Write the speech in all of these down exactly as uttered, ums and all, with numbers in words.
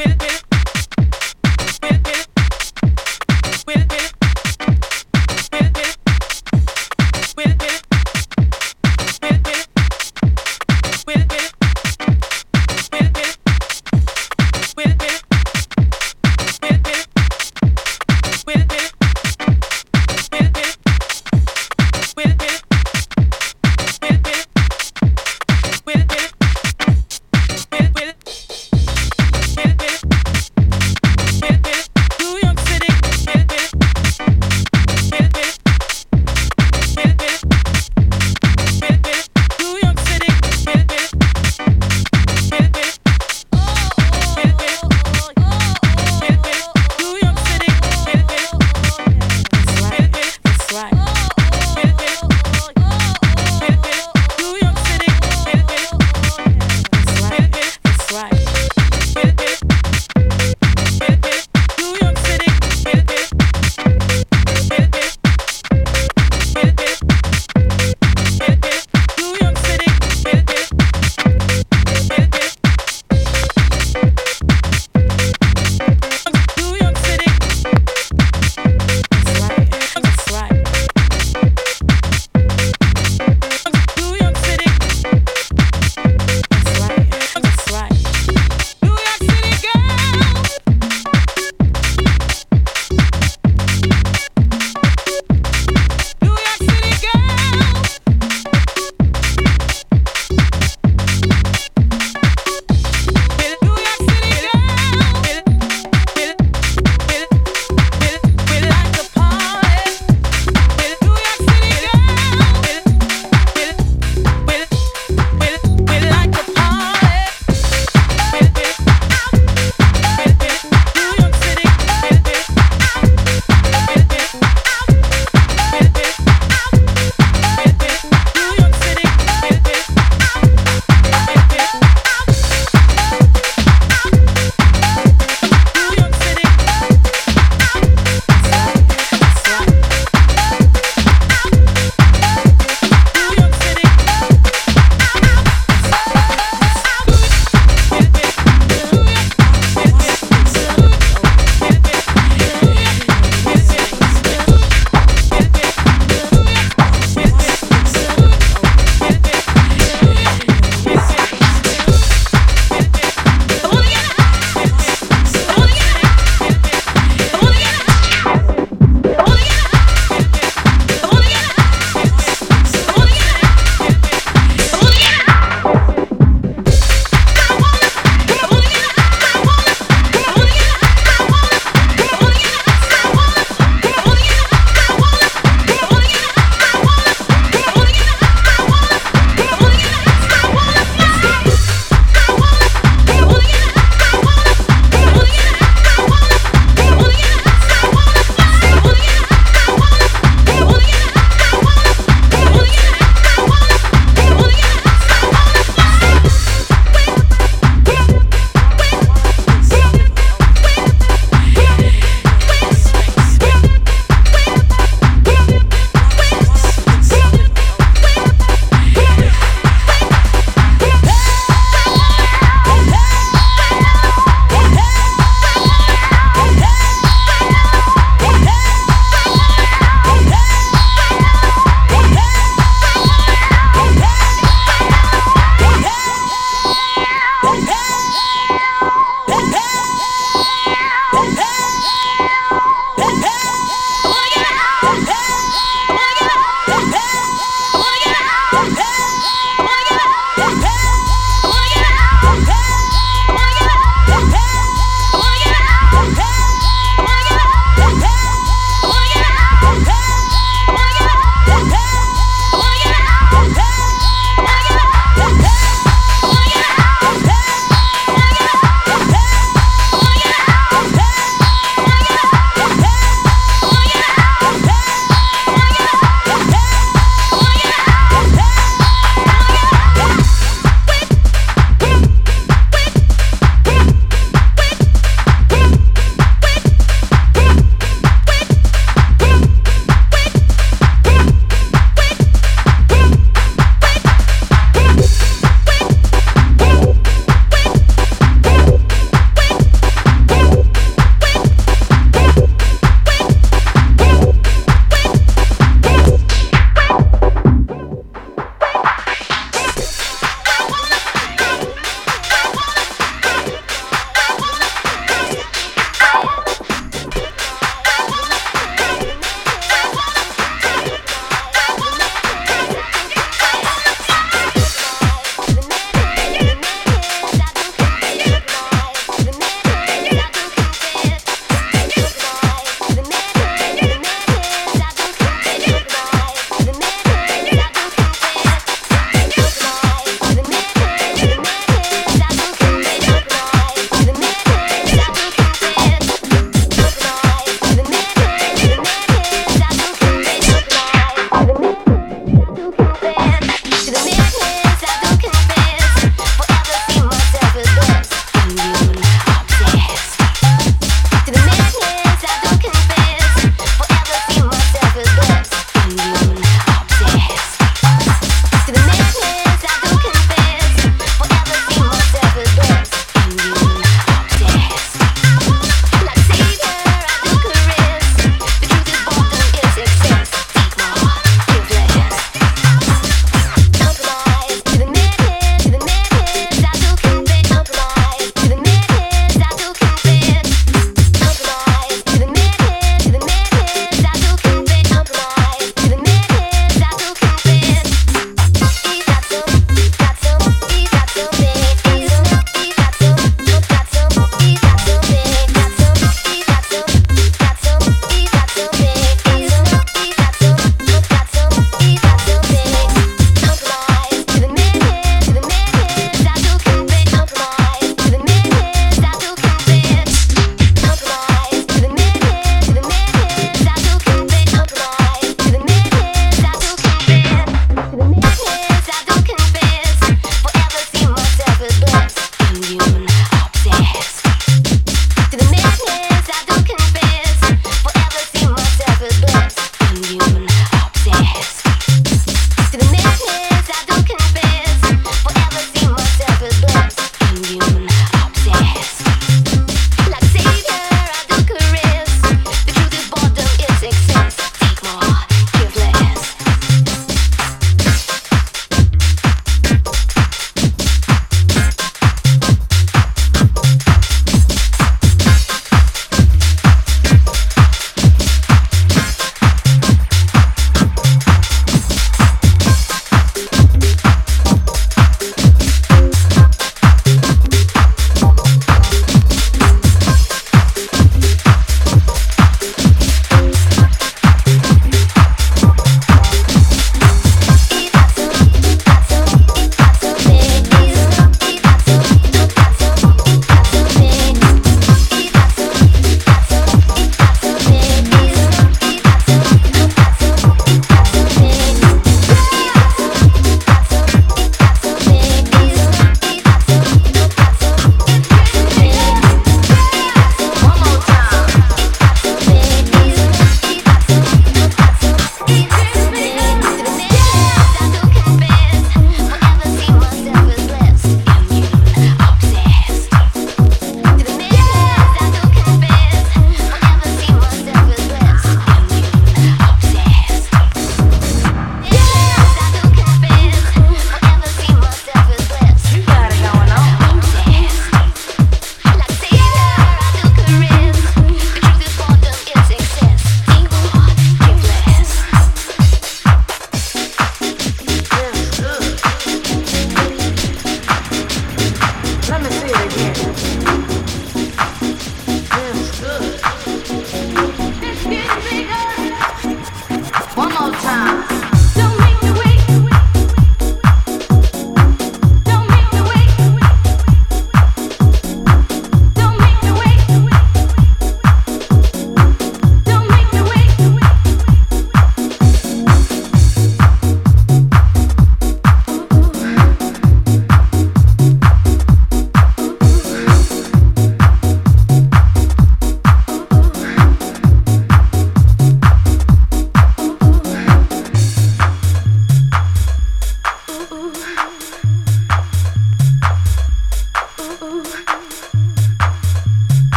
With it, with it, with it, with it, with it.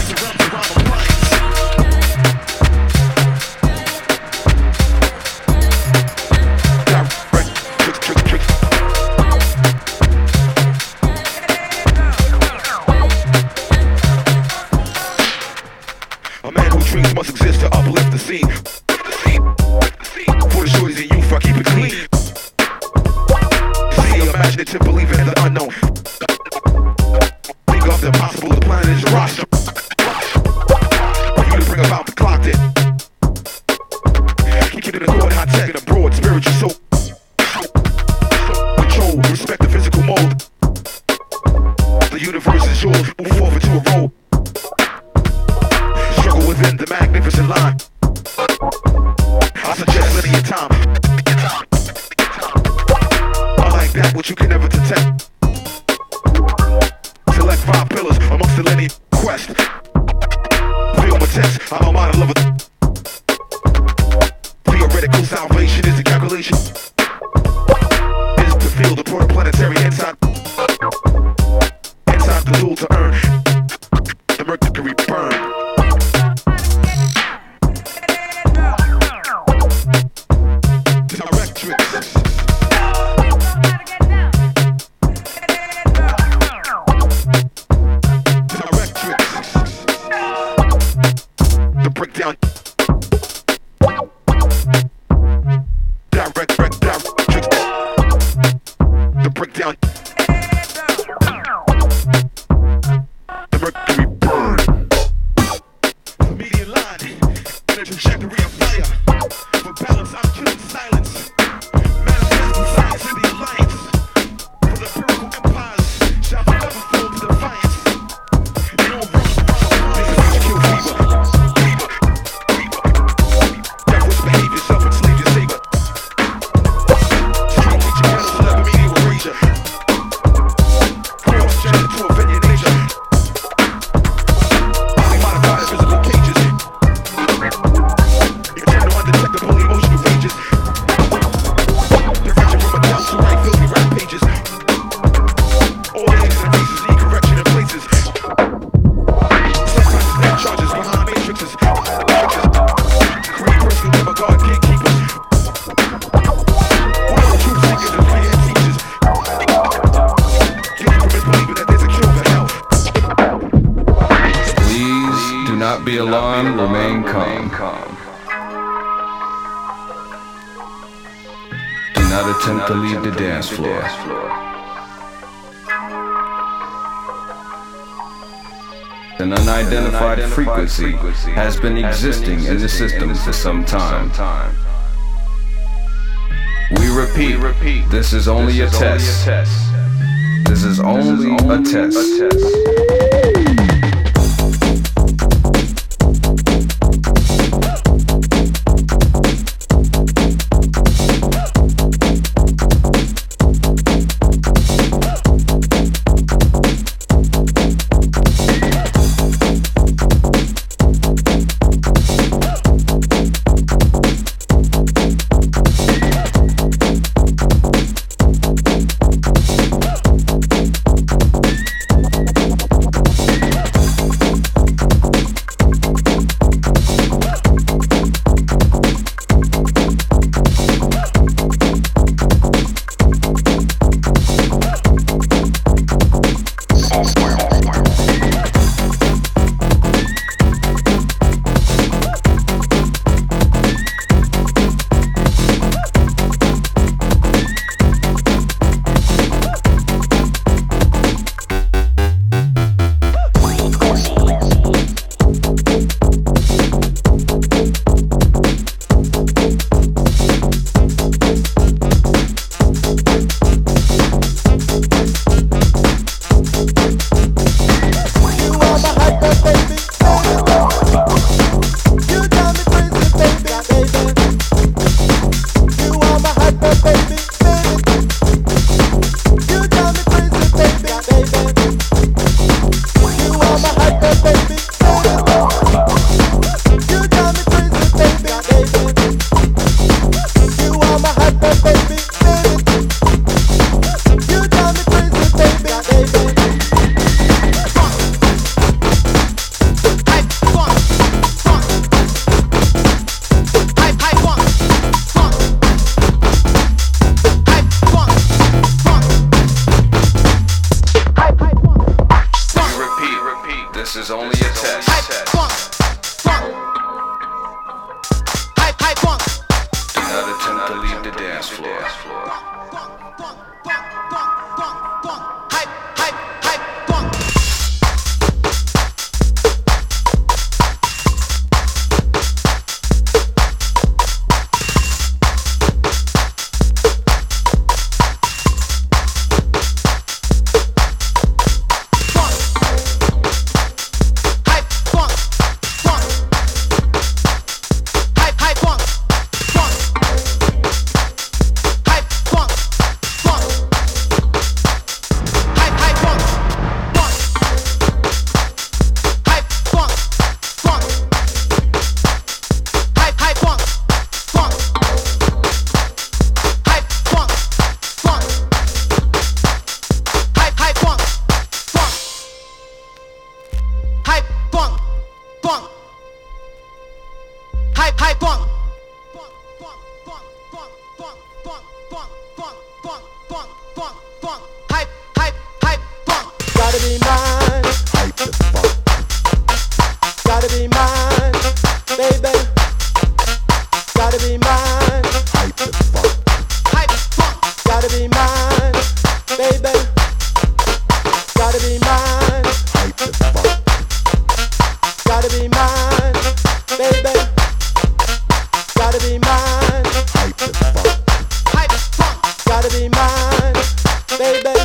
Be alarmed, remain calm. Do not attempt to leave the dance floor. An unidentified frequency has been existing in the system for some time. We repeat, this is only a test. This is only a test. baby. Gotta be mine. Hype the funk. Hype the funk. Gotta be mine, baby. Gotta be mine. Hype the funk. Gotta be mine, baby. Gotta be mine. Hype the funk. Hype the funk. Gotta be mine, baby.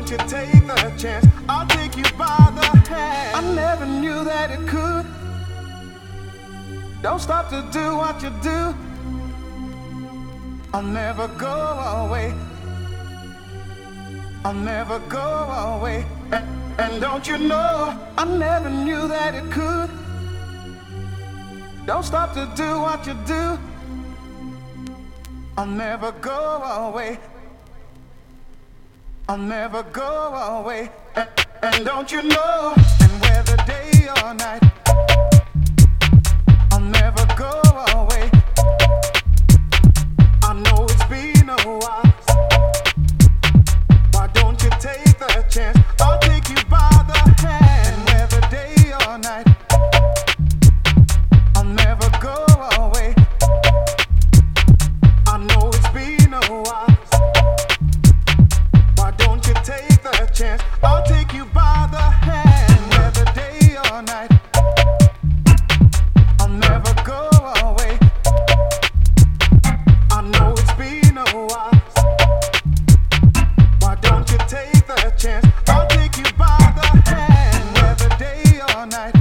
don't you take the chance? I'll take you by the hand. I never knew that it could. Don't stop to do what you do. I'll never go away. I'll never go away. And, and don't you know, I never knew that it could. Don't stop to do what you do. I'll never go away. I'll never go away. And, and don't you know, and whether day or night, I'll never go away. I know it's been a while. Why don't you take the chance? I'll take you by the hand. And whether day or night, I'll never go away. I know it's been a while. Why don't you take the chance? I'll take you by the hand. And whether day or night, I'll never go away. I know it's been a while. Why don't you take the chance? I'll take you by the hand. Whether day or night,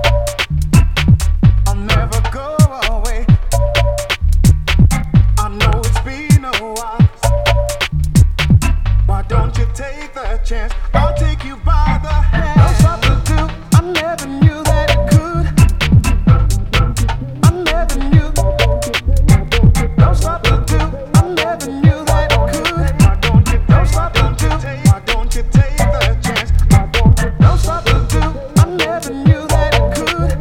I'll never go away. I know it's been a while. Why don't you take the chance? I'll take you by the hand. Don't stop to do. I never knew that it could. I never knew. Don't stop to do. I never knew that it could. Don't stop to do. Why don't you take the chance? Don't stop to do. I never knew that it could.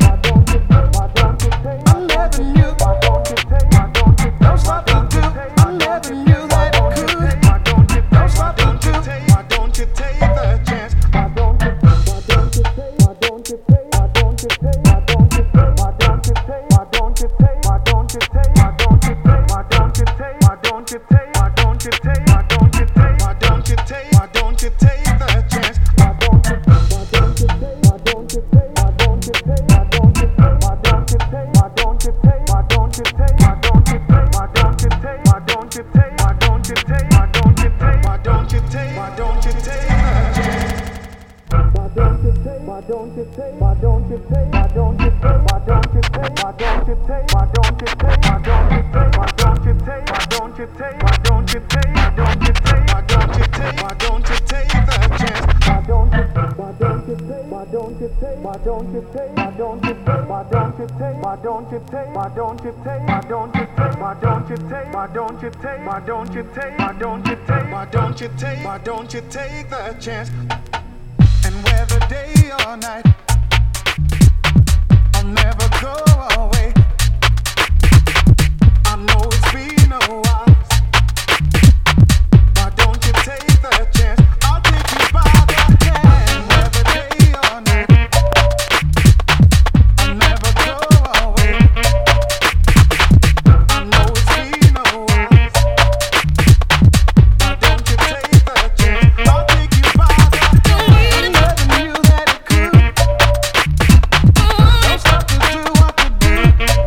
I never knew. Don't stop to do. I never knew that it could. Don't stop to do. Why don't you take the chance? Why don't you? Why don't you take? Why don't you take? Why don't you take? Why don't you take? Why don't you take? Why don't you take? Why don't you take? Why don't you take? Why don't you take? Why don't you take? Why don't you take? Why don't you take? Why don't you take? Why don't you take the chance? Why don't you? Why don't you take? Why don't you take? Why don't you take? Why don't you take? Why don't you take? Why don't you take? Why don't you take? Why don't you take? Why don't you take? Why don't you take? Why don't you take? Why don't you take? Why don't you take? Why don't you take the chance? Why don't you take? Why don't you take? Why don't you take? Why don't you take? Why don't you take? Why don't you take? Why don't you take? Why don't you take? Why don't you take? Why don't you take? Why don't you take? Why don't you take? Why don't you take? Why don't you take the chance? Why don't you? Why don't you take? Why don't you take? Why don't you take? Why don't you take? Why don't you take? Why don't you take? Why don't you take? Why don't you take? Why don't you take? Why don't you take? Why don't you take? Why don't you take? Why don't you take? Why don't you take the chance? And whether day or night, I'll never go away. I know it's been a while. Why don't you take the chance? I'll take you by the hand. Whether day or night, I'll never go away. I know it's been a while. Why don't you take the chance? I'll take you by the hand. I never knew that it could. Don't stop to do what you do.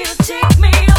take me